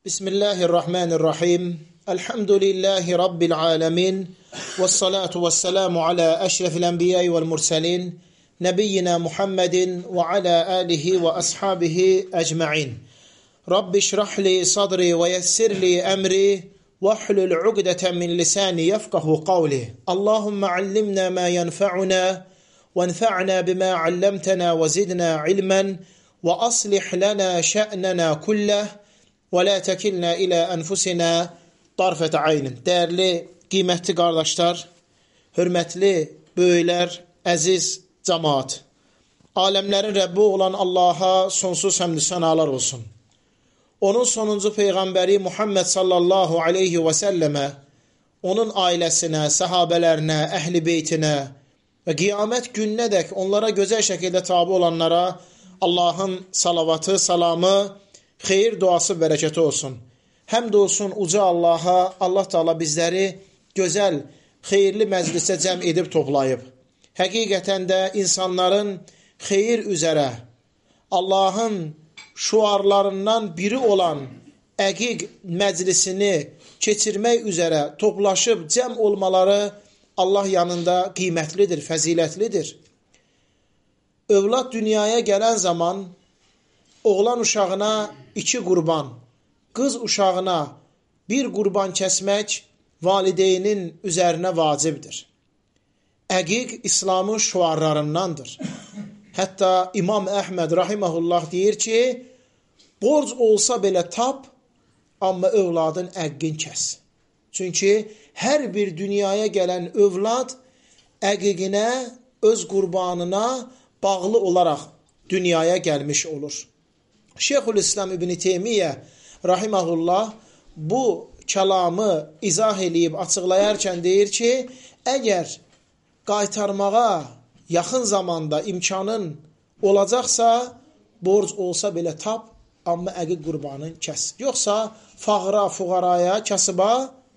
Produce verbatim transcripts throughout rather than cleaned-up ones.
Bismillahirrahmanirrahim. Elhamdülillahi Rabbil alemin. Vessalatu vesselamu ala eşrefil enbiyayı vel murselin. Nebiyyina Muhammedin ve ala alihi ve ashabihi ecma'in. Rabbi şrahli sadri ve yessirli emri. Vahlul ugdeten min lisani yefkahu kavli. Allahümme allimna ma yenfa'una. Venfa'na bima allamtana ve zidna ilmen. Ve aslih lana şe'nena kulleh. وَلَا تَكِلْنَا إِلَى أَنْفُسِنَا طَرْفَةَ عَيْنٍ. Dəyərli, qiymətli qardaşlar, hörmətli böyüklər, əziz cəmaat. Aləmlərin Rəbbi olan Allaha sonsuz həmd sənalar olsun. Onun sonuncu Peyğəmbəri Muhammed sallallahu aleyhi və səlləmə, onun ailəsinə, səhabələrinə, əhl-i beytinə və qiyamət gününədək onlara gözəl şəkildə tabi olanlara Allahın salavatı, salamı, xeyir duası, bərəkəti olsun. Həmd olsun uca Allaha, Allah Teala bizləri gözəl, xeyirli məclisə cəm edib toplayıb. Həqiqətən də insanların xeyir üzərə, Allahın şuarlarından biri olan əqiq məclisini keçirmək üzərə toplaşıb cəm olmaları Allah yanında qiymətlidir, fəzilətlidir. Övlad dünyaya gələn zaman oğlan uşağına iki qurban, qız uşağına bir qurban kəsmək valideynin üzərinə vacibdir. Əqiq İslamın şuarlarındandır. Hətta İmam Əhməd rahiməhullah deyir ki, borc olsa belə tap, amma övladın əqqin kəs. Çünki hər bir dünyaya gələn övlad əqiqinə, öz qurbanına bağlı olaraq dünyaya gəlmiş olur. Şeyxülislam İbn-i Teymiyyə rahiməhullah bu kəlamı izah eləyib, açıqlayarkən deyir ki, əgər qaytarmağa yaxın zamanda imkanın olacaqsa, borc olsa belə tap, amma əqiq qurbanın kəs. Yoxsa fağra, fuqaraya, kasıba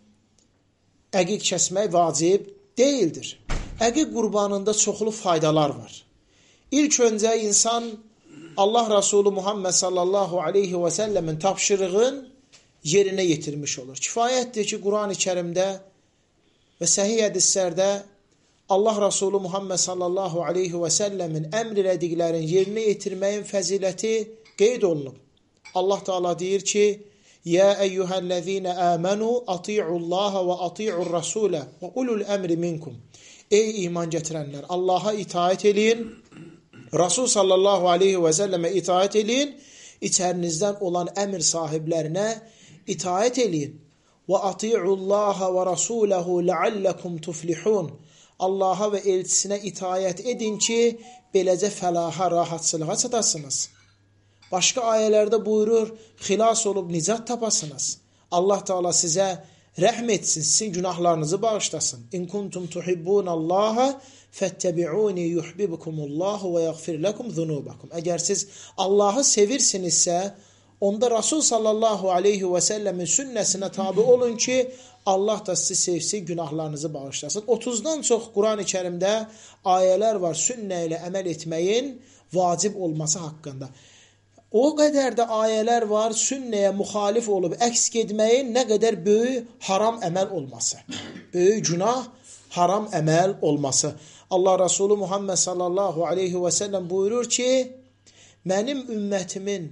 əqiq kəsmək vacib deyildir. Əqiq qurbanında çoxlu faydalar var. İlk öncə insan Allah Resulü Muhammed sallallahu aleyhi və səlləmin tapşırığın yerinə yetirmiş olur. Kifayətdir ki, Quran-ı Kərimdə və səhih hədislərdə Allah Resulü Muhammed sallallahu aleyhi və səlləmin əmr elədiklərin yerinə yetirməyin fəziləti qeyd olunub. Allah Teala deyir ki, Yə əyyuhəl-ləzīnə əmənu ati'ullaha və ati'ur rasulə və ulul əmri minkum. Ey iman gətirənlər, Allaha itaət eləyin, Rasul sallallahu aleyhi və səlləmə itaət eləyin, içərinizdən olan əmr sahiblərinə itaət eləyin. Və ati'ullaha və rasuləhu ləalləkum tuflihun. Allaha və elçisinə itaət edin ki, beləcə fəlaha, rahatçılığa çatasınız. Başqa ayələrdə buyurur, xilas olub nicat tapasınız. Allah Teala sizə rəhm etsin, sizin günahlarınızı bağışlasın. İn kuntum tuhibbunallaha fəttəbi'uni yuhbibukumullahu və yəğfir ləkum zunubakum. Əgər siz Allahı sevirsinizsə, onda Rasul sallallahu aleyhi və səlləmin sünnəsinə tabi olun ki, Allah da sizi sevsin, günahlarınızı bağışlasın. otuzdan çox Quran-ı Kərimdə ayələr var, sünnə ilə əməl etməyin vacib olması haqqında. O qədər də ayələr var, sünnəyə müxalif olub əks getməyin nə qədər böyük haram əməl olması. Böyük günah, haram əməl olması. Allah Resulü Muhammed sallallahu aleyhi və səlləm buyurur ki, mənim ümmətimin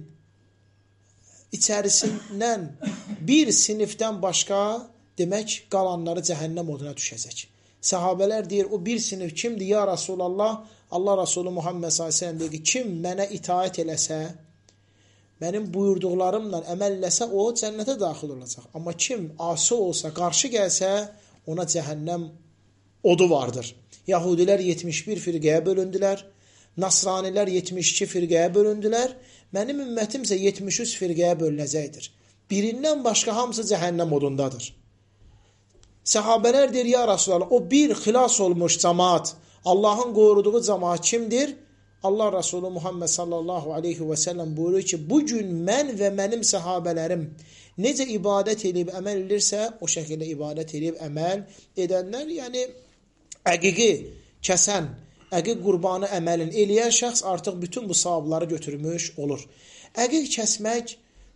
içərisindən bir sinifdən başqa demək qalanları cəhənnəm oduna düşəcək. Səhabələr deyir, o bir sinif kimdir ya Rasulallah? Allah Resulü Muhammed sallallahu aleyhi və səlləm deyir ki, kim mənə itaət eləsə, mənim buyurduqlarımla əməl eləsə, o cənnətə daxil olacaq. Amma kim asi olsa, qarşı gəlsə, ona cəhənnəm odu vardır. Yahudilər yetmiş bir firqəyə bölündülər, Nasranilər yetmiş iki firqəyə bölündülər, mənim ümmətim isə yetmiş üç firqəyə bölünəcəkdir. Birindən başqa hamısı cəhənnəm odundadır. Səhabələr deyir, ya Rasulallah, o bir xilas olmuş cəmaat, Allahın qoruduğu cəmaat kimdir? Allah Resulü Muhammed sallallahu aleyhi və səlləm buyurur ki, bugün mən və mənim səhabələrim necə ibadət edib əməl edirsə, o şəkildə ibadət edib əməl edənlər, yəni əqiqi kəsən, əqiq qurbanı əməlin eləyən şəxs artıq bütün bu savabları götürmüş olur. Əqiq kəsmək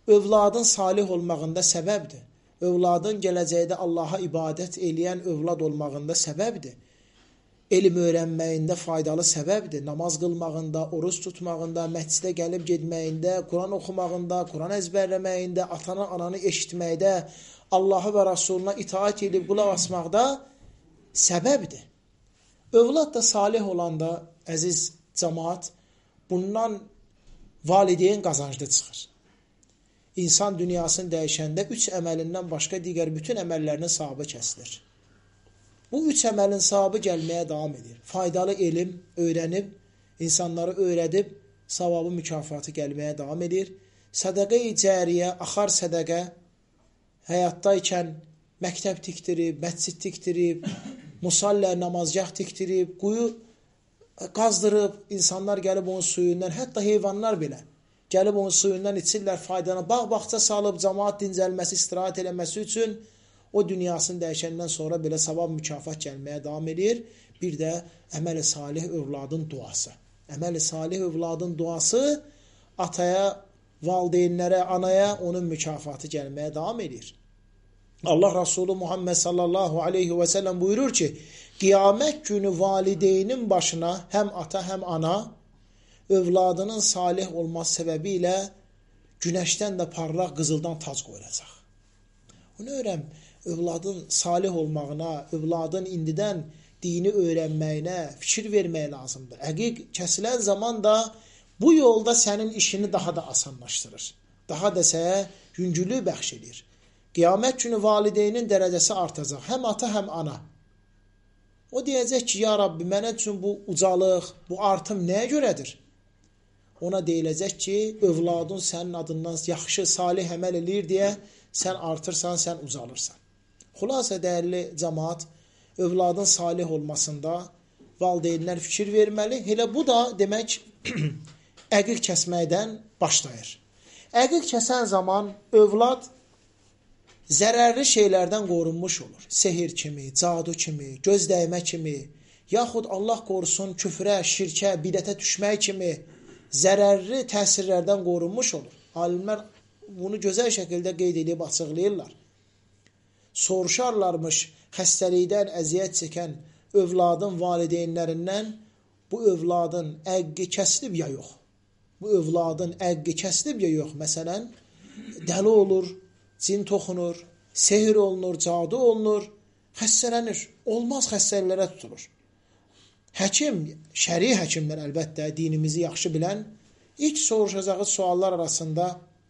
övladın salih olmağında səbəbdir. Övladın gələcəkdə Allaha ibadət eləyən övlad olmağında səbəbdir. Elm öyrənməyində faydalı səbəbdir. Namaz qılmağında, oruç tutmağında, məscidə gəlib getməyində, Quran oxumağında, Quran əzbərləməyində, atanı, ananı eşitməkdə, Allah'a və Rasuluna itaat edib qulaq asmaqda səbəbdir. Övlad da salih olanda, əziz cəmaat, bundan valideyn qazanclı çıxır. İnsan dünyasını dəyişəndə üç əməlindən başqa digər bütün əməllərinin sahabı kəsilir. Bu üç əməlin sahabı gəlməyə davam edir. Faydalı elm öyrənib, insanları öyrədib, savabı mükafatı gəlməyə davam edir. Sədəqə-i cəriyə, axar sədəqə, həyatdaykən məktəb tikdirib, məscid tikdirib, musallə, namazgah tikdirib, quyu qazdırıb, insanlar gəlib onun suyundan, hətta heyvanlar belə gəlib onun suyundan içirlər, faydana, bağ-bağça salıb, cəmaat dincəlməsi, istirahət eləməsi üçün o dünyasını dəyişəndən sonra belə savab mükafat gəlməyə davam edir. Bir də əməl-i salih övladın duası. Əməl-i salih övladın duası ataya, valideynlərə, anaya onun mükafatı gəlməyə davam edir. Allah Resulü Muhammed sallallahu aleyhi və səlləm buyurur ki, qiyamət günü valideynin başına həm ata, həm ana övladının salih olması səbəbi ilə günəşdən də parlaq qızıldan tac qoyulacaq. Onu öyrəm, övladın salih olmağına, övladın indidən dini öyrənməyinə fikir vermək lazımdır. Əqiq kəsilən zaman da bu yolda sənin işini daha da asanlaşdırır. Daha da sənə yüngüllük bəxş edir. Qiyamət günü valideynin dərəcəsi artacaq. Həm ata, həm ana. O deyəcək ki, ya Rabbi, mənə üçün bu ucalıq, bu artım nəyə görədir? Ona deyiləcək ki, övladın sənin adından yaxşı, salih əməl eləyir deyə sən artırsan, sən ucalırsan. Xülasə, dəyərli cəmaat, övladın salih olmasında valideynlər fikir verməli. Elə bu da demək əqiq kəsməkdən başlayır. Əqiq kəsən zaman övlad zərərli şeylərdən qorunmuş olur. Sehir kimi, cadu kimi, göz dəymə kimi, yaxud Allah qorusun küfrə, şirkə, bidətə düşmək kimi zərərli təsirlərdən qorunmuş olur. Alimlər bunu gözəl şəkildə qeyd edib açıqlayırlar. Soruşarlarmış xəstəlikdən əziyyət çəkən övladın valideynlərindən bu övladın əqqi kəsilib ya yox. Bu övladın əqqi kəsilib ya yox. Məsələn, dəli olur, cin toxunur, sehir olunur, cadu olunur, xəstələnir. Olmaz xəstəliklərə tutulur. Həkim, şəri həkimlər əlbəttə dinimizi yaxşı bilən ilk soruşacağı suallar arasında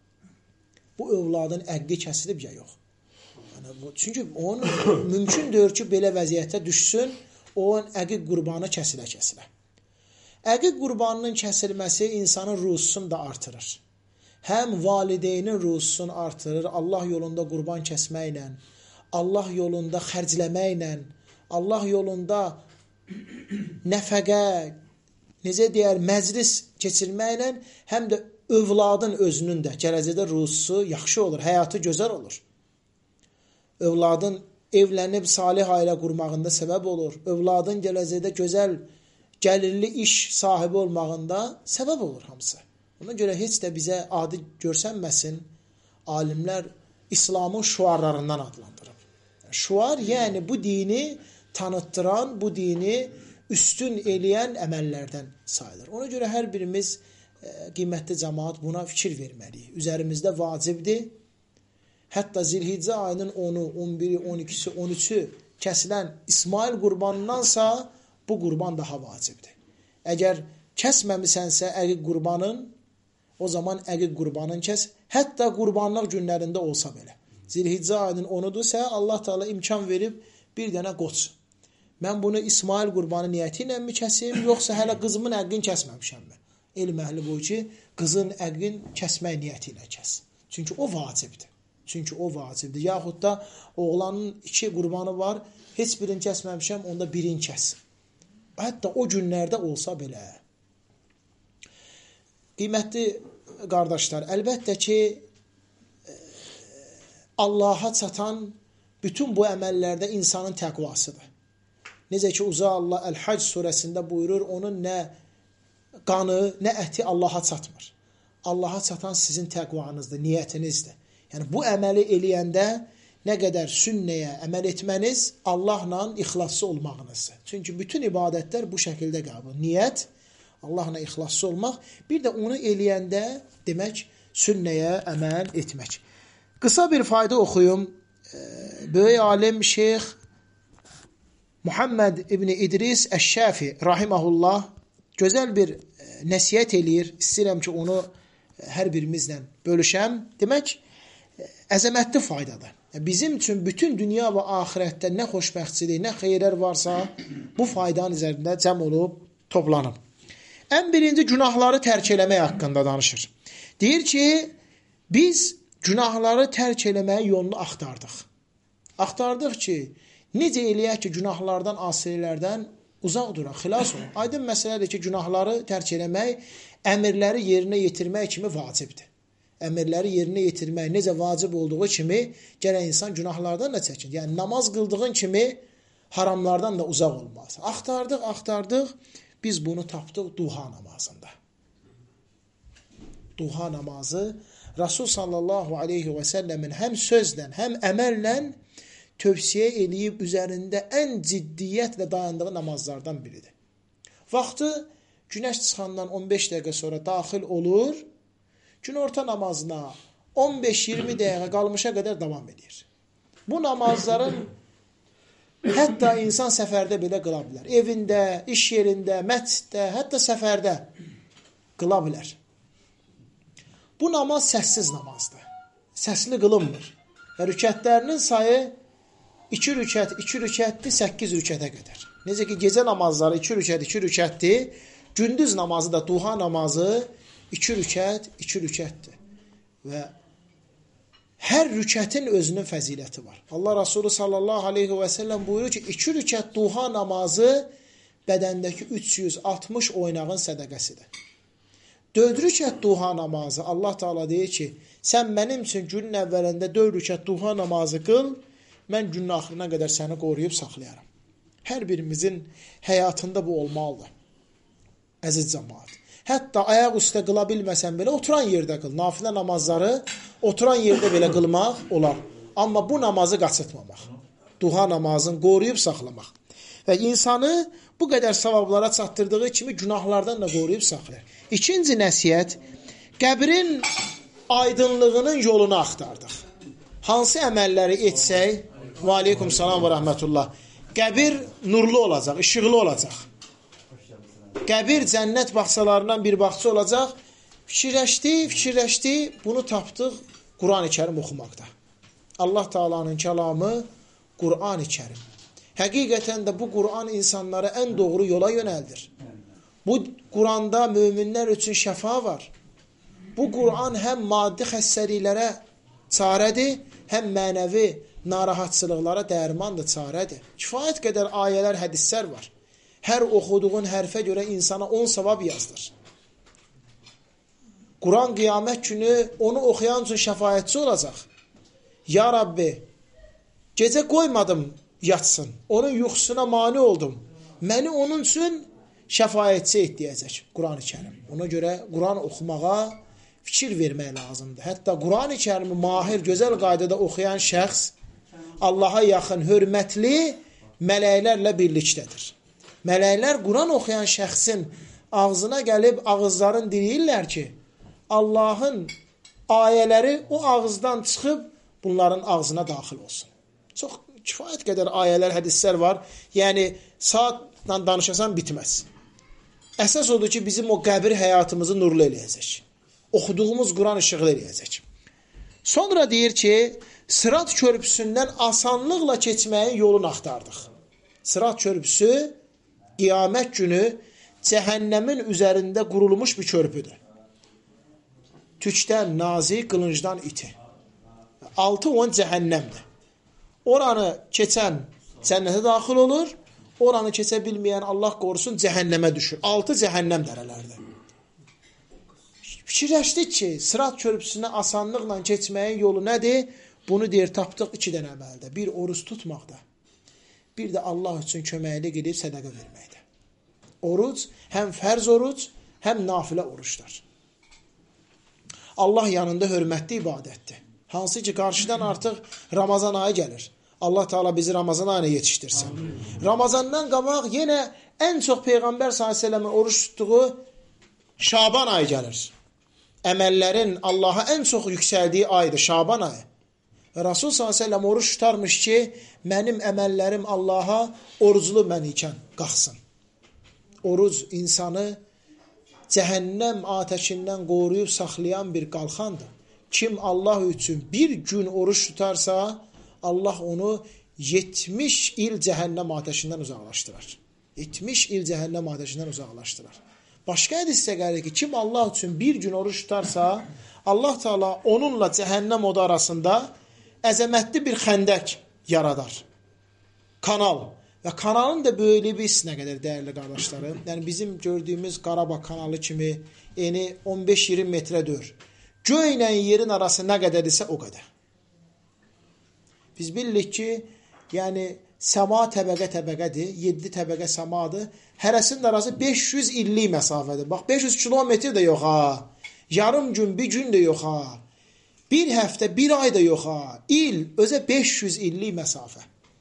bu övladın əqqi kəsilib ya yox. Yəni, bu, çünki onun mümkündür ki, belə vəziyyətə düşsün, onun əqiq qurbanı kəsilə-kəsilə. Əqiq qurbanının kəsilməsi insanın ruhsunu da artırır. Həm valideynin ruhsunu artırır, Allah yolunda qurban kəsməklə, Allah yolunda xərcləməklə, Allah yolunda nəfəqə, necə deyər, məclis keçirməklə, həm də övladın özünün də gələcəkdə ruhsu yaxşı olur, həyatı gözəl olur. Övladın evlənib salih ailə qurmağında səbəb olur. Övladın gələcəkdə gözəl, gəlirli iş sahibi olmağında səbəb olur hamısı. Ona görə heç də bizə adi görsənməsin, alimlər İslamın şuarlarından adlandırıb. Şuar, yəni bu dini tanıttıran, bu dini üstün eləyən əməllərdən sayılır. Ona görə hər birimiz e, qiymətli cəmaat buna fikir verməliyik. Üzərimizdə vacibdir. Hətta Zilhiccə ayının onu, on biri, on ikisi, on üçü kəsilən İsmail qurbanındansa bu qurban daha vacibdir. Əgər kəsməmisənsə əqiq qurbanın, o zaman əqiq qurbanın kəs, hətta qurbanlıq günlərində olsa belə. Zilhiccə ayının onudursa, Allah Teala imkan verib bir dənə qoç. Mən bunu İsmail qurbanı niyyəti ilə mi kəsim, yoxsa hələ qızımın əqqini kəsməmişəmmi? Elm əhli bu ki, qızın əqqin kəsmək niyyəti ilə kəs. Çünki o vacibdir. Çünki o vacibdir. Yaxud da oğlanın iki qurbanı var, heç birini kəsməmişəm, onda birini kəs. Hətta o günlərdə olsa belə. Qiymətli qardaşlar, əlbəttə ki, Allaha çatan bütün bu əməllərdə insanın təqvasıdır. Necə ki, Uza Allah Əl-Hac surəsində buyurur, onun nə qanı, nə əti Allaha çatmır. Allaha çatan sizin təqvanızdır, niyyətinizdir. Yəni, bu əməli eləyəndə nə qədər sünnəyə əməl etməniz, Allahla ixlaslı olmağınızdır. Çünki bütün ibadətlər bu şəkildə qəbul. Niyyət, Allahla ixlaslı olmaq, bir də onu eləyəndə demək, sünnəyə əməl etmək. Qısa bir fayda oxuyum. Böyük alim Şeyx Muhammed İbni İdris Əş-Şafi rahiməhullah gözəl bir nəsiyyət eləyir. İstəyirəm ki, onu hər birimizlə bölüşəm. Demək, əzəmətli faydadır. Bizim üçün bütün dünya və axirətdə nə xoşbəxtçilik, nə xeyrlər varsa, bu faydanın üzərində cəm olub, toplanıb. Ən birinci günahları tərk eləmək haqqında danışır. Deyir ki, biz günahları tərk eləməyə yolunu axtardıq. Axtardıq ki, necə eləyək ki, günahlardan, asilərdən uzaq duraq, xilas olun. Aydın məsələdir ki, günahları tərk eləmək, əmirləri yerinə yetirmək kimi vacibdir. Əmirləri yerinə yetirmək necə vacib olduğu kimi, gərək insan günahlardan da çəkin. Yəni, namaz qıldığın kimi haramlardan da uzaq olmaz. Axtardıq, axtardıq, biz bunu tapdıq duha namazında. Duha namazı Rasul sallallahu aleyhi və səlləmin həm sözlə, həm əməllə tövsiyə eləyib üzərində ən ciddiyyətlə dayandığı namazlardan biridir. Vaxtı günəş çıxandan on beş dəqiqə sonra daxil olur, günorta namazına on beş iyirmi dəqiqə qalmışa qədər davam edir. Bu namazların hətta insan səfərdə belə qıla bilər. Evində, iş yerində, məsciddə, hətta səfərdə qıla bilər. Bu namaz səssiz namazdır. Səsli qılınmır. Və rükətlərinin sayı iki rükət, iki rükətdir, səkkiz rükətə qədər. Necə ki, gecə namazları iki rükət, iki rükətdir, gündüz namazı da duha namazı iki rükət, iki rükətdir. Və hər rükətin özünün fəziləti var. Allah Rasulü sallallahu aleyhi və səlləm buyurur ki, iki rükət duha namazı bədəndəki üç yüz altmış oynağın sədəqəsidir. Dörd rükət duha namazı, Allah Teala deyir ki, sən mənim üçün günün əvvəlində dörd rükət duha namazı qıl, mən günün axırına qədər səni qoruyub saxlayaram. Hər birimizin həyatında bu olmalıdır. Əziz cəmaat. Hətta ayaq üstə qıla bilməsən belə, oturan yerdə qıl. Nafilə namazları oturan yerdə belə qılmaq olar. Amma bu namazı qaçırtmamaq. Duha namazını qoruyub saxlamaq. Və insanı bu qədər savablara çatdırdığı kimi günahlardan da qoruyub saxlayır. İkinci nəsiyyət, qəbrin aydınlığının yolunu axtardıq. Hansı əməlləri etsək, və aleykum salam və rəhmətullah, qəbir nurlu olacaq, işıqlı olacaq. Qəbir cənnət bağçalarından bir bağça olacaq. Fikirləşdi, fikirləşdi, bunu tapdıq Quran-ı Kərim oxumaqda. Allah Teala'nın kəlamı Quran-ı Kərim. Həqiqətən də bu Quran insanları ən doğru yola yönəldir. Bu Quranda möminlər üçün şəfa var. Bu Quran həm maddi xəstəliklərə çarədir, həm mənəvi narahatçılıqlara dərmandır, çarədir. Kifayət qədər ayələr, hədislər var. Hər oxuduğun hərfə görə insana on savab yazdır. Quran qiyamət günü onu oxuyan üçün şəfayətçi olacaq. Ya Rabbi, gecə qoymadım yatsın, onun yuxusuna mani oldum. Məni onun üçün şəfayətçi et deyəcək Quran-ı Kərim. Ona görə Quran oxumağa fikir vermək lazımdır. Hətta Quran-ı Kərimi mahir, gözəl qaydada oxuyan şəxs Allaha yaxın, hörmətli mələklərlə birlikdədir. Mələklər Quran oxuyan şəxsin ağzına gəlib ağızların deyirlər ki, Allahın ayələri o ağızdan çıxıb bunların ağzına daxil olsun. Çox kifayət qədər ayələr, hədislər var. Yəni, saatla danışasan bitməz. Əsas odur ki, bizim o qəbir həyatımızı nurlu eləyəcək. Oxuduğumuz Quran işıqlı eləyəcək. Sonra deyir ki, Sırat körpüsündən asanlıqla keçməyin yolunu axtardıq. Sırat körpüsü qiyamət günü cəhənnəmin üzərində qurulmuş bir körpüdür. Tükdən nazik, qılıncdan iti. Altı on cəhənnəmdir. Oranı keçən cənnətə daxil olur, oranı keçə bilməyən Allah qorusun cəhənnəmə düşür. Altı cəhənnəm dərələrdir. Fikirləşdik ki, Sırat körpüsünə asanlıqla keçməyin yolu nədir? Bunu deyir, tapdıq iki dənə əməldə. Bir, oruç tutmaqda. Bir də Allah üçün köməklik edib sədəqə verməkdə. Oruc, həm fərz oruc, həm nafilə oruçlar. Allah yanında hörmətli ibadətdir. Hansı ki, qarşıdan artıq Ramazan ayı gəlir. Allah Teala bizi Ramazan ayına yetişdirsin. Amin. Ramazandan qabaq yenə ən çox Peyğəmbər sallallahu əleyhi və səlləmin oruç tutduğu Şaban ayı gəlir. Əməllərin Allaha ən çox yüksəldiyi aydır Şaban ayı. Və Rasul sallallahu əleyhi və səlləm oruç tutarmış ki, mənim əməllərim Allaha oruclu mən ikən qalxsın. Oruc insanı cəhənnəm atəşindən qoruyub saxlayan bir qalxandır. Kim Allah üçün bir gün oruç tutarsa, Allah onu yetmiş il cəhənnəm atəşindən uzaqlaşdırar. yetmiş il cəhənnəm atəşindən uzaqlaşdırar. Başqa hədisdə gəlir ki, kim Allah üçün bir gün oruç tutarsa, Allah Teala onunla cəhənnəm odu arasında əzəmətli bir xəndək yaradar. Kanal. Və kanalın da böyüklüyü biz nə qədər dəyərli qardaşlarım. Yəni bizim gördüyümüz Qarabağ kanalı kimi eni on beş iyirmi metrə dör. Göylə yerin arası nə qədərdirsə o qədər. Biz bilirik ki, yəni səma təbəqə təbəqədir, yeddi təbəqə səmadır. Hərəsinin arası beş yüz illik məsafədir. Bax, beş yüz kilometr də yox ha. Yarım gün, bir gün də yox ha. Bir həftə, bir ay da yox ha. İl, özə beş yüz illik məsafə.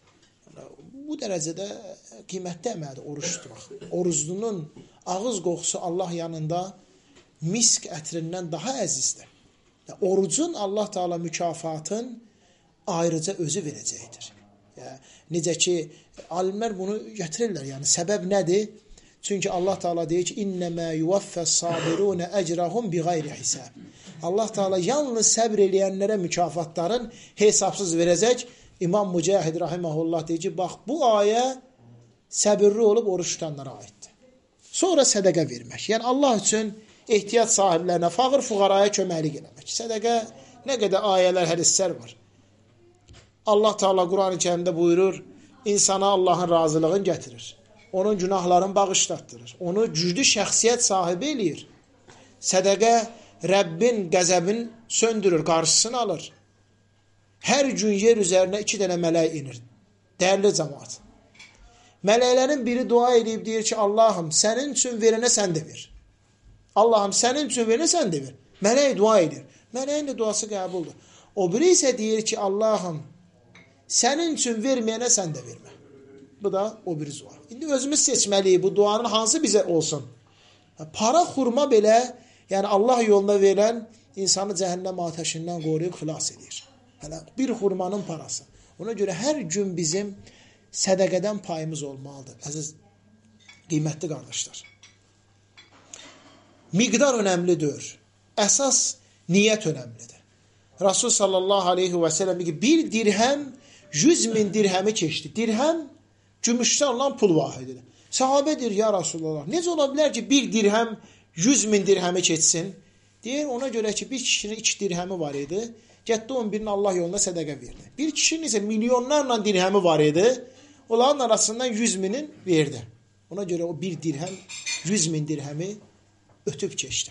Bu dərəcədə qiymətli əməldir oruç tutmaq. Oruclunun ağız qoxusu Allah yanında misk ətrindən daha əzizdir. Orucun Allah Teala mükafatın ayrıca özü verəcəkdir. Yəni, necə ki, alimlər bunu gətirirlər. Yəni, səbəb nədir? Çünki Allah Teala deyir ki, İnnəmə yuvaffəs sabirunə əcrahum bi qayri hisab. Allah Teala yalnız səbr eləyənlərə mükafatların hesabsız verəcək. İmam Mücahid rahimehullah deyir ki, bax, bu ayə səbirli olub oruç tutanlara aiddir. Sonra sədəqə vermək. Yəni, Allah üçün ehtiyac sahiblərinə, fağır fuqaraya köməklik eləmək. Sədəqə nə qədər ayələr, hədislər var. Allah Teala Quran-ı Kərimdə buyurur, insana Allahın razılığını gətirir. Onun günahlarını bağışlatdırır. Onu güclü şəxsiyyət sahibi eləyir. Sədəqə Rəbbin qəzəbini söndürür, qarşısını alır. Hər gün yer üzərinə iki dənə mələk inir. Dəyərli cəmaat. Mələklərin biri dua edib deyir ki, Allahım, sənin üçün verənə sən də ver. Allahım, sənin üçün verənə sən də ver. Mələk dua edir. Mələyin də duası qəbuldur. O biri isə deyir ki, Allahım, sənin üçün verməyənə sən də vermə. Bu da o bir dua. İndi özümüz seçməliyik bu duanın hansı bizə olsun. Para xurma belə, yəni Allah yoluna verən insanı cəhənnəm atəşindən qoruyub xilas edir. Hələ bir xurmanın parası. Ona görə hər gün bizim sədəqədən payımız olmalıdır. Əziz, qiymətli qardaşlar. Miqdar önəmlidir. Əsas niyyət önəmlidir. Rasul sallallahu aleyhi və səlləm ki, bir dirhəm yüz min dirhəmi keçdi. Dirhəm gümüşdən olan pul vahididir. Sahabə deyir, ya Rasulullah, necə ola bilər ki, bir dirhəm yüz min dirhəmi keçsin? Deyir, ona görə ki, bir kişinin iki dirhəmi var idi. Getdi on birini Allah yolunda sədəqə verdi. Bir kişinin isə milyonlarla dirhəmi var idi. Onların arasından yüz minin verdi. Ona görə o bir dirhəm, yüz min dirhəmi ötüb keçdi.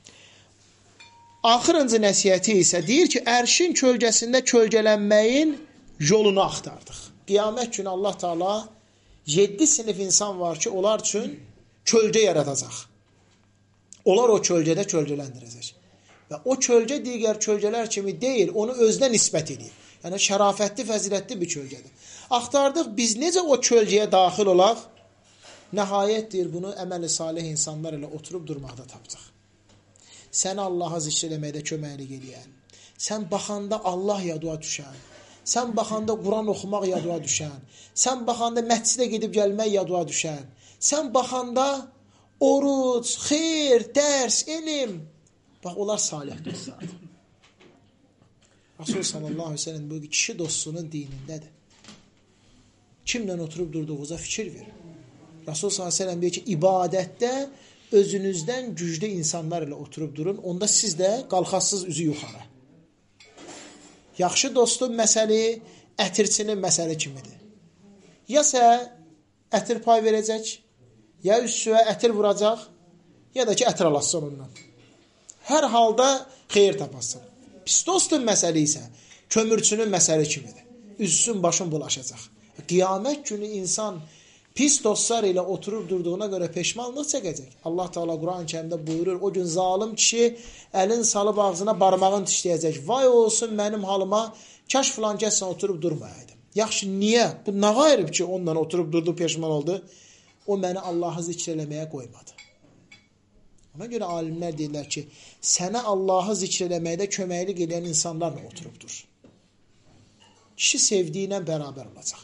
Axırıncı nəsiyyəti isə deyir ki, ərşin kölgəsində kölgələnməyin yolunu axtardıq. Qiyamət günü Allah Teala yeddi sinif insan var ki, onlar üçün kölgə yaradacaq. Onlar o kölgədə kölgələndirəcək. Və o kölgə digər kölgələr kimi deyil, onu özünə nisbət edir. Yəni, şərafətli, fəzilətli bir kölgədir. Axtardıq, biz necə o kölgəyə daxil olaq? Nəhayət deyir, bunu əməli salih insanlar ilə oturub durmaqda tapdıq. Səni Allaha zikr eləməkdə köməklik eləyən, sən baxanda Allah yadığa düşən, sən baxanda Quran oxumaq yadığa düşən, sən baxanda məscidə gedib gəlmək yadığa düşən, sən baxanda oruc, xeyr, dərs, elm, bax, onlar salih dostlardır. Rasul sallallahu aleyhi ve sellem bu kişi dostunun dinindədir. Kimlə oturub durduğunuza fikir verin. Rasul sallallahu aleyhi ve sellem deyir ki, ibadətdə özünüzdən güclü insanlar ilə oturub durun, onda siz də qalxasız üzü yuxarı. Yaxşı dostun məsəli ətirçinin məsəli kimidir. Ya sə ətir pay verəcək, ya üstüyə ətir vuracaq, ya da ki, ətir alasın ondan. Hər halda xeyir tapasın. Pis dostun məsəli isə kömürçünün məsəli kimidir. Üzsün, başın bulaşacaq. Qiyamət günü insan Pis dostlar ilə oturub durduğuna görə peşmanlıq çəkəcək. Allah Teala Quran-ı Kərimdə buyurur, o gün zalim kişi əlin salıb ağzına barmağını dişləyəcək. Vay olsun mənim halıma, kaş filan kəssən oturub durmayaydım. Yaxşı, niyə? Bu nə qayırıb ki, ondan oturub durdu, peşman oldu? O məni Allahı zikr eləməyə qoymadı. Ona görə alimlər deyirlər ki, sənə Allahı zikr eləməkdə köməklik edən insanlarla oturubdur. Kişi sevdiyi ilə bərabər olacaq.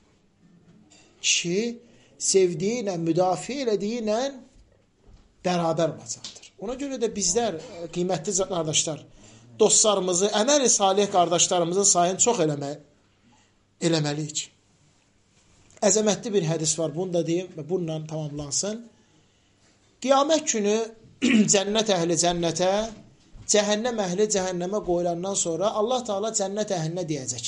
Kişi sevdiyi ilə, müdafiə elədiyi ilə bərabər olacaqdır. Ona görə də bizlər, qiymətli qardaşlar, dostlarımızı, əməl-i salih qardaşlarımızın sayını çox eləmə, eləməliyik. Əzəmətli bir hədis var, bunu da deyim və bununla tamamlansın. Qiyamət günü cənnət əhli cənnətə, cəhənnəm əhli cəhənnəmə qoyulandan sonra Allah Teala cənnət əhlinə deyəcək.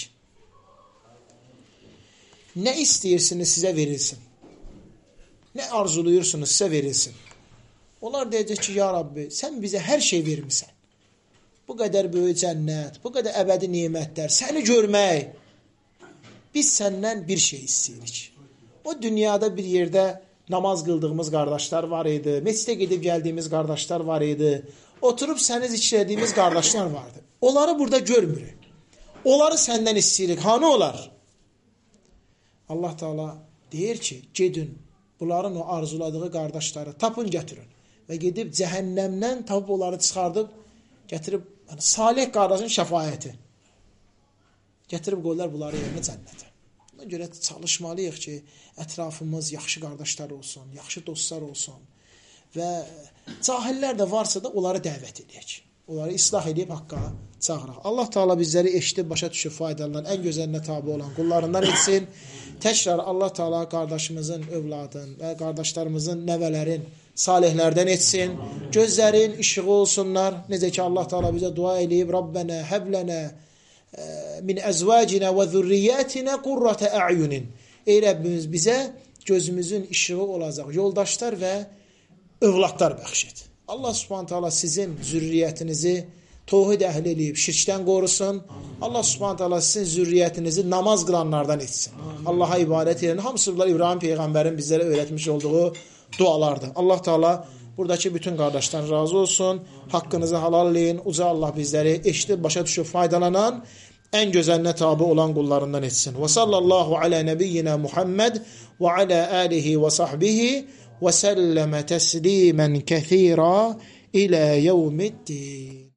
Nə istəyirsiniz sizə verilsin. Nə arzuluyursunuz sizə verilsin. Onlar deyəcək ki, ya Rabbi, sən bizə hər şey vermirsən. Bu qədər böyük cənnət, bu qədər əbədi nemətlər, səni görmək. Biz səndən bir şey istəyirik. O dünyada bir yerdə namaz qıldığımız qardaşlar var idi, məscidə gedib gəldiyimiz qardaşlar var idi, oturub səni zikrediyimiz qardaşlar vardı. Onları burada görmürük. Onları səndən istəyirik. Hanı olar? Allah Teala deyir ki, gedin, bunların o arzuladığı qardaşları tapın, gətirin. Və gedib cəhənnəmdən tapıb onları çıxardıb, gətirib, yəni, salih qardaşın şəfayəti. Gətirib qoyurlar bunları yerinə cənnətə. Ona görə çalışmalıyıq ki, ətrafımız yaxşı qardaşlar olsun, yaxşı dostlar olsun və cahillər də varsa da onları dəvət edək. Onları islah edib haqqa çağıraq. Allah Teala bizləri eşidib, başa düşüb faydalanan, ən gözəlinə tabi olan qullarından etsin. Təkrar Allah Teala qardaşımızın övladın və qardaşlarımızın nəvələrin salihlərdən etsin. Gözlərin işığı olsunlar. Necə ki Allah Teala bizə dua eləyib, Rabbənə həblənə min əzvacinə və zürriyyətinə qurratə ə'yunin. Ey Rəbbimiz, bizə gözümüzün işığı olacaq yoldaşlar və övladlar bəxş et. Allah Subhanahu Teala sizin zürriyyətinizi tövhid əhli eləyib, şirkdən qorusun. Allah Subhanahu Teala sizin zürriyyətinizi namaz qılanlardan etsin. Allaha ibadət edin. Hamısı bunlar İbrahim Peyğəmbərin bizlərə öyrətmiş olduğu dualardır. Allah Teala buradakı bütün qardaşlar razı olsun. Haqqınızı halal eləyin. Uca Allah bizləri eşidib, başa düşüb faydalanan, ən gözəlinə tabi olan qullarından etsin. Və sallallahu alə nəbiyyina Muhammed və alə alihi və sahbihi və səlləmə təslimən kəthira ilə yevmiddin.